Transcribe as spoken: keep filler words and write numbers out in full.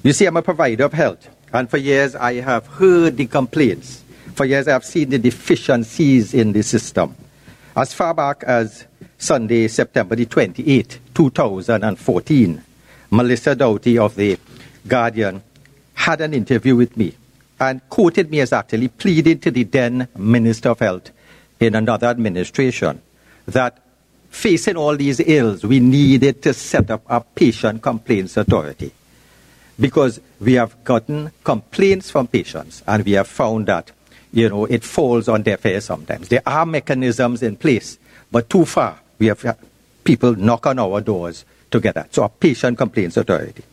You see, I'm a provider of health, and for years I have heard the complaints. For years I have seen the deficiencies in the system. As far back as Sunday, September the twenty-eighth, two thousand fourteen, Melissa Doughty of The Guardian had an interview with me and quoted me as actually pleading to the then Minister of Health in another administration that facing all these ills, we needed to set up a patient complaints authority, because we have gotten complaints from patients and we have found that, you know, it falls on deaf ears sometimes. There are mechanisms in place, but too far. We have people knock on our doors to get that. So a patient complaints authority.